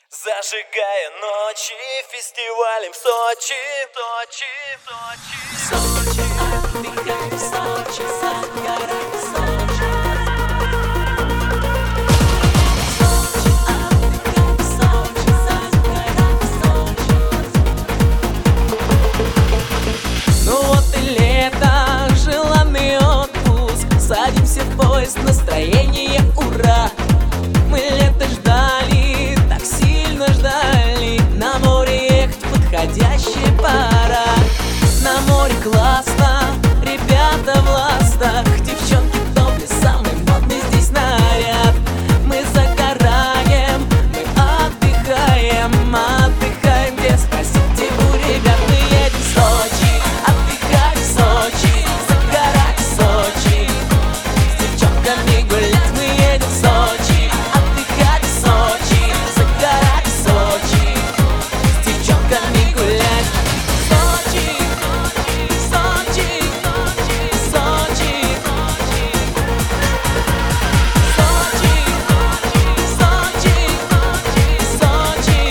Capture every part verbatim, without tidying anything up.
Зажигая ночи фестивалем в Сочи, Сочи, Сочи. Сочи, отдыхай в Сочи, загорай в Сочи. Сочи, отдыхай в Сочи, загорай в Сочи. Ну вот и лето, желанный отпуск. Садимся в поезд, настроение ура. Мы лето ждали, так сильно ждали. На море ехать подходящая пора. На море классно, ребята в ластах. Девчонки в топле, самый модный здесь наряд. Мы загораем, мы отдыхаем, отдыхаем без спросите у ребят. Мы едем в Сочи, отдыхать в Сочи, загорать в Сочи, с девчонками гулять. Мы едем в Сочи, отдыхать в Сочи, загорать в Сочи, с девчонками гулять. Сочи, Сочи, Сочи, Сочи, Сочи, Сочи.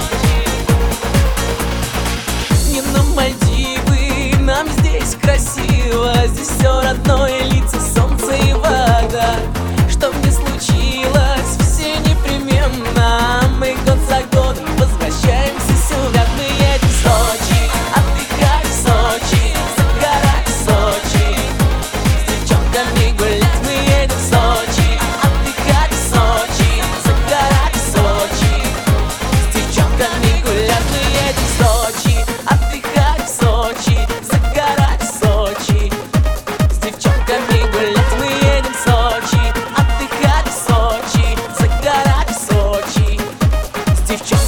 Не на Мальдивы, нам здесь красиво. Здесь все родное, лица, солнце и вода. Что б ни случилось, все непременно. Мы год за годом возвращаемся сюда. Мы едем в Сочи, отдыхать в Сочи, загорать в Сочи, с девчонками гулять. Мы едем в Сочи, отдыхать в Сочи, загорать в Сочи, с девчонками гулять. Мы едем в Сочи, отдыхать в Сочи, загорать в Сочи, с девчонками гулять. Мы едем в Сочи, отдыхать в Сочи, загорать в Сочи, с девчонками.